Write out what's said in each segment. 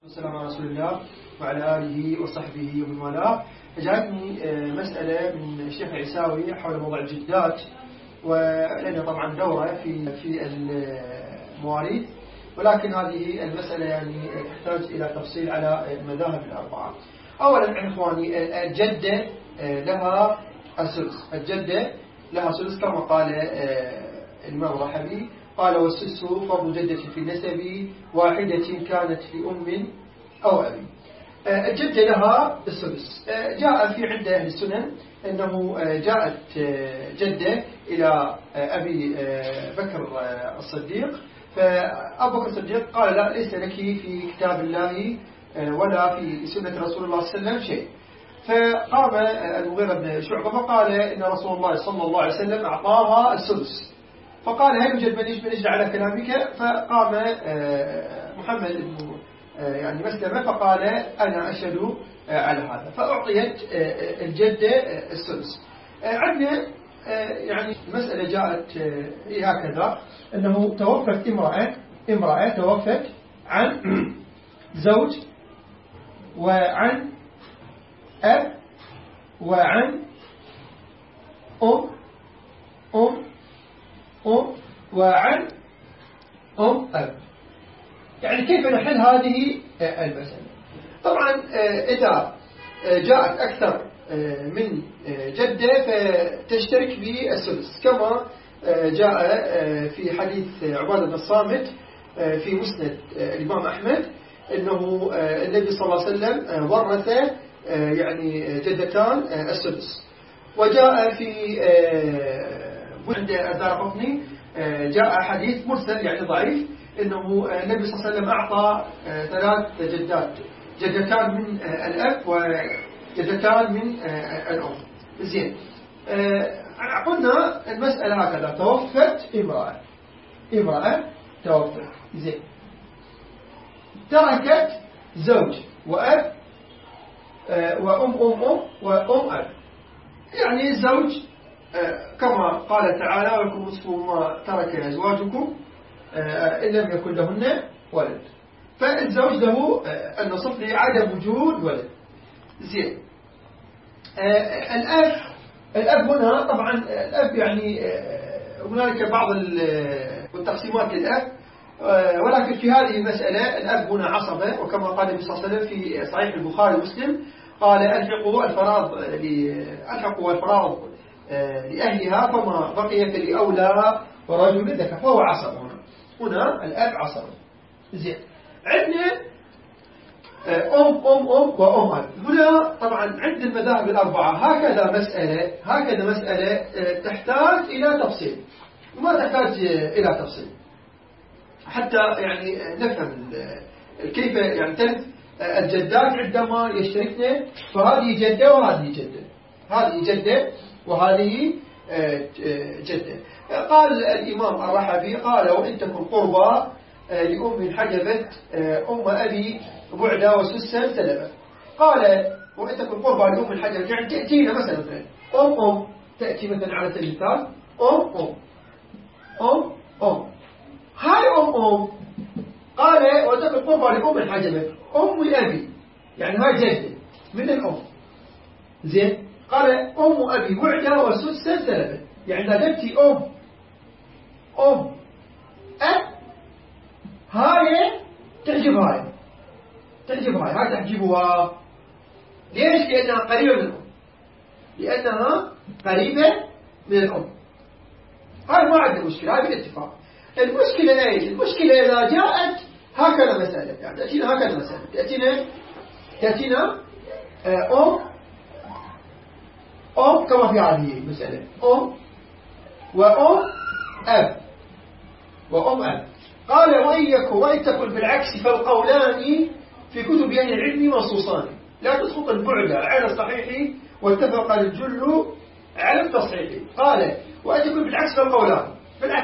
والسلام على رسول الله وعلى آله وصحبه ومن والاه. جاءتني مسألة من الشيخ العيساوي حول موضوع الجدات، ولنا طبعا دورة في المواريث، ولكن هذه المسألة يعني تحتاج إلى تفصيل على المذاهب الأربعة. أولا إخواني، الجدة لها السدس، الجدة لها سدس كما قال الإمام الرحبي، قال: والسدس فرض جدة في النسب واحدة كانت لأم أو أبي. الجدة لها السدس. جاء في عند أهل السنن أنه جاءت جدة إلى أبي بكر الصديق، فأبو بكر الصديق قال: لا، ليس لك في كتاب الله ولا في سنة رسول الله صلى الله عليه وسلم شيء. فقام المغيرة بن شعبة فقال: إن رسول الله صلى الله عليه وسلم أعطاها السدس. فقال: هل يوجد من يجري على كلامك؟ فقام محمد بن يعني مسلمة فقال: أنا أشهد على هذا. فأعطيت الجدة السدس. عندنا يعني المسألة جاءت هكذا، أنه توفت امرأة توفت عن زوج وعن أب وعن أم وعن أب. يعني كيف نحل هذه المسألة؟ طبعا إذا جاءت أكثر من جدة فتشترك بالسدس، كما جاء في حديث عبادة بن الصامت في مسند الإمام أحمد أنه النبي صلى الله عليه وسلم ورث يعني جدتان السدس. وجاء في عند الدارقطني جاء حديث مرسل يعني ضعيف أنه النبي صلى الله عليه وسلم أعطى 3 جدات، جدتان من الأب وجدتان من الأم. زين، قلنا المسألة هكذا: توفت امرأة توفت، زين، تركت زوج وأب وأم أب. يعني الزوج كما قال تعالى: ولكم نصف ما ترك أزواجكم إن لم يكن لهن ولد. فالزوج له النصف لعدم وجود ولد. زين، الأب هنا طبعا الأب يعني هنالك بعض التقسيمات للأب، ولكن في هذه المسألة الأب هنا عصبة، وكما قال النبي صلى الله عليه وسلم في صحيح البخاري ومسلم قال: ألحقوا الفراغ لأهلها فما بقي فلأولى ورجل ذكر. فهو عصب هنا الأب عصب. زين، عندنا أم وأم. هنا طبعا عند المذاهب الأربعة هكذا مسألة تحتاج إلى تفصيل، وما تحتاج إلى تفصيل حتى يعني نفهم كيف يعني ترث الجدات عندما يشتركن. فهذه جدة وهذه جدة، هذه جدة وهذه جدة. قال الإمام الرحبي قال: وإن تكن قربى لأم حجبت أم أبي بعدا وسسا سلبا. قال: وإن تكن قربى لأم حجبت، يعني تأتينا مثلا أم تأتي مثلا على سبيل المثال أم هاي أم. قال: وتكن قربى لأم حجبت أم أبي، يعني هاي جدة من الأم. زين، قال: أم أبي بعدا وسسا سلبا، يعني إذا جبتي أم أب هاي تعجب هاي تحجبها. ليش؟ لأنها قريبة من الأم. هاي ما عندنا مشكلة، هاي بالاتفاق. المشكلة ايش؟ المشكلة إذا جاءت هكذا مسألة، يعني تأتينا هكذا مسألة، تأتينا أم كما في هذه المسألة، أم أب. قال: وإن تكن بالعكس فالقولان في كتب أهل العلم منصوصان، لا تسقط البعد على الصحيح واتفق الجل على التصحيح. قال: وإن تكن بالعكس فالقولان،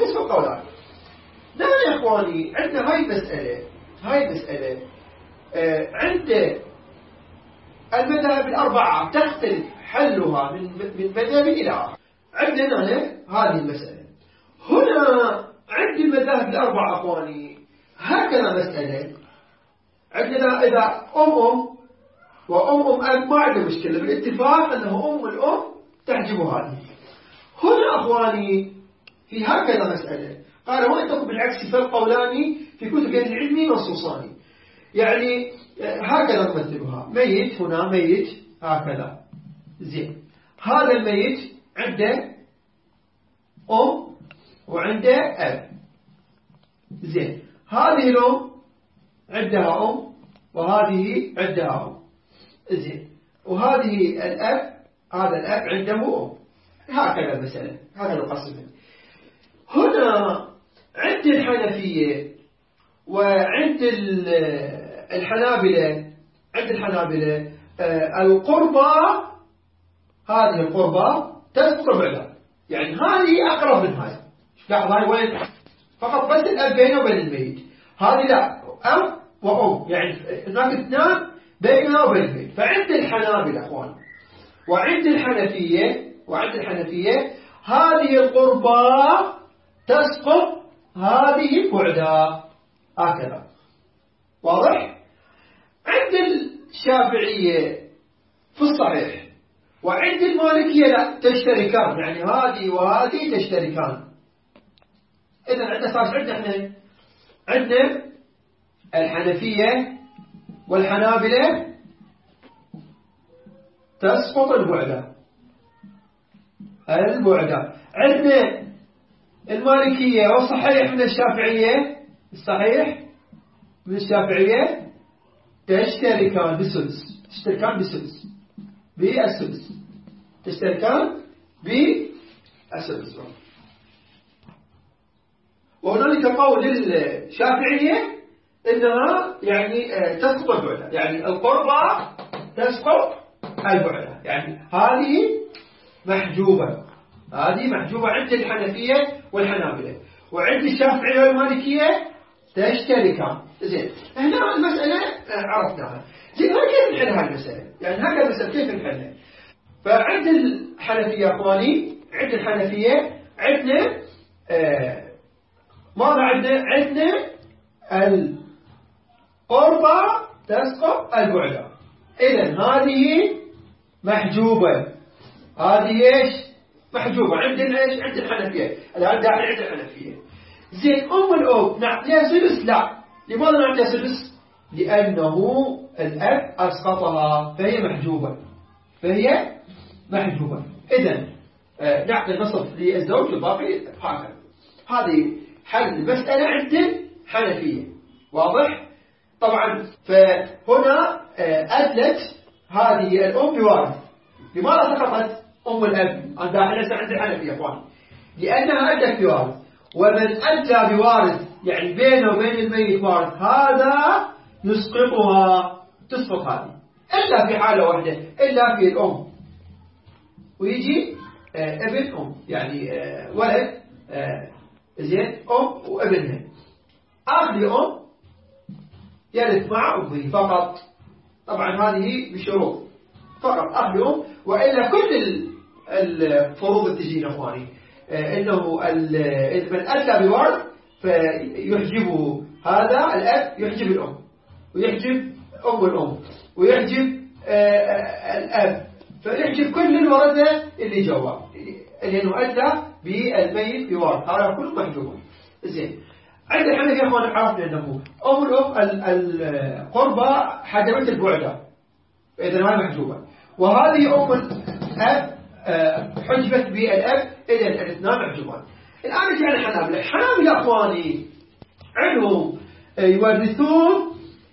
نعم يا إخواني، عندنا هاي المسألة عند المذاهب الأربعة تختلف حلها من مذهب إلى آخر. عندنا هذه المسألة هنا عند المذاهب الأربعة أخواني هكذا مسألة عندنا إذا أم وأم أب ما عندنا مشكلة، بالاتفاق أنه الأم تحجب هذه. هنا أخواني في هكذا مسألة قال وإن تكن بالعكس فالقولان في كتب أهل العلم منصوصان، يعني هكذا نمثلها. ميت هنا ميت هكذا زين، هذا الميت عنده أم وعنده أب زين، هذه الأم عندها أم وهذه عندها أم زين، وهذه الأب هذا الأب عنده أم. هكذا المسألة، هذا القسم. هنا عند الحنفية وعند الحنابلة، عند الحنابلة القربى، هذه القربى تذكر بعدها، يعني هذه أقرب من هذه. لاحظ هاي وين فقط بس الأب بينه وبين الميت، هذه لا أب وأم، يعني هناك اثنان بينها وبين الميت. فعند الحنابلة أخوان وعند الحنفية هذه القربى تسقط هذه بعدا، هكذا واضح. عند الشافعية في الصحيح وعند المالكية لا، تشتركان، يعني هذه وهذه تشتركان. إذا عندنا صار عندنا الحنفية والحنابلة تسقط البعدة. عندنا المالكية والصحيح من الشافعية، الصحيح من الشافعية تشتركان بالسدس، تشتركان بالسدس. وهنالك قول للشافعية إنها يعني تسقط البعدة، يعني القربى تسقط البعدة، يعني هذه محجوبة عند الحنفية والحنابلة، وعند الشافعية والمالكية تشتركان. زين، هنا المسألة عرفناها. زين، كيف نحل هذه المسألة؟ يعني هكذا المسألة كيف نحلها؟ فعند الحنفية أخواني، عند الحنفية عندنا ماذا عندنا القربى تسقط البعدة. إذن هذه محجوبة، هذه إيش؟ محجوبة عندنا إيش؟ عند الحنفية. الآن داخل عند الحنفية. زين، الأم نعطيها سدس؟ لا. لماذا نعطيها سدس؟ لأنه الأب أسقطها فهي محجوبة. إذن نعطي نصف للزوج والباقي هكذا. هذه حل المسألة عند الحنفية، واضح؟ طبعا فهنا أدلت هذه الأم بوارث. لماذا سقطت أم الأب عند الحنفية أخوان؟ لأنها أدلت بوارث، ومن أدلى بوارث يعني بينه وبين الميت وارث هذا يسقطها، تسقط هذه إلا في حالة واحدة، إلا في الأم ويجي ابن أم، يعني ولد زين أم وابنها، أخلي أم يرث مع أمه فقط. طبعا هذه بشروط، فقط أخلي أم، وإلا كل الفروض تجينا أخواني إنه من أدلى بورث فيحجبه هذا الأب، يحجب الأم ويحجب أم الأم ويحجب الأب، فيحجب كل الورثة اللي جوا، لأنه أدلى بالميت بورث، هذا كله محجوب. زين، عند الحنفية يا أخوان عرفنا أنه أم الأم القربى حجبت البعدة، إذن هذه محجوبة، وهذه أم الأب حجبت بالأب، إذن الاثنان محجوبان. الآن نجي على الحنابلة أخواني عندهم يورثون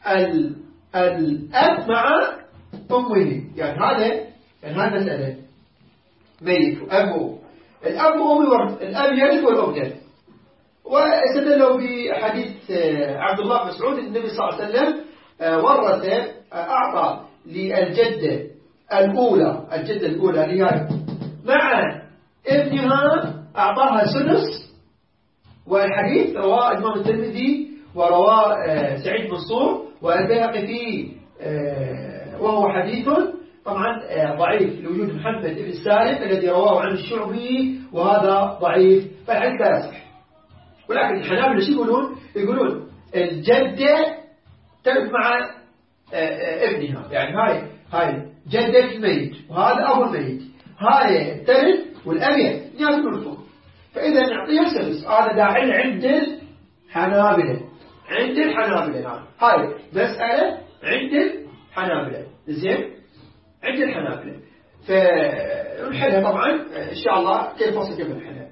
الأب مع أمه، يعني هذا مسألة ميت وأبوه، الأب وأم يورث، الأب يرث والأم ترث. واستدلوا بحديث عبد الله بن مسعود النبي صلى الله عليه وسلم ورث، أعطى للجدة الأولى اللي مع ابنها أعطاها سدس، والحديث رواه الإمام الترمذي ورواه سعيد منصور والبيهقي فيه، وهو حديث طبعا ضعيف لوجود محمد بن سالم الذي رواه عن الشعبي، وهذا ضعيف، فالحديث لا يصح. ولكن الحنابلة شو يقولون الجدة ترث مع ابنها، يعني هاي جدة الميت وهذا أبو الميت، هاي ترث والأبي ناس يرثون، فإذا نعطيها سدس. هذا داعي عند الحنابلة، عند الحنابلة. هاي مسألة عند الحنابلة، زين، عند الحنابلة. فنحلها طبعا إن شاء الله كيف وصل كيف نحلها.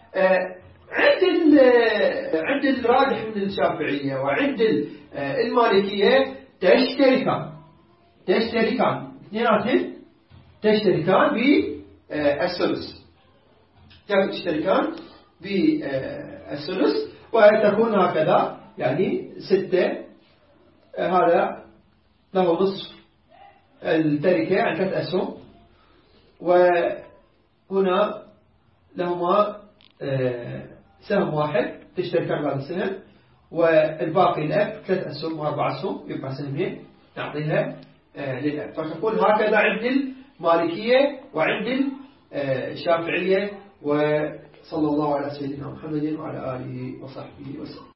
عند الراجح من الشافعية وعند المالكية تشتركان اثنيناتهم تشتركان بالثلث، تشتركان بالثلث، وتكون هكذا يعني 6. هذا له نصف التركة عن 3 أسهم، وهنا لهما سهم واحد تشتركان بعد السهم، والباقي الأب 3 أسهم و4 أسهم، يبقى سهمين نعطيها للأب. فتكون هكذا عند المالكية وعند الشافعية. وصلى الله على سيدنا محمد وعلى آله وصحبه وسلم.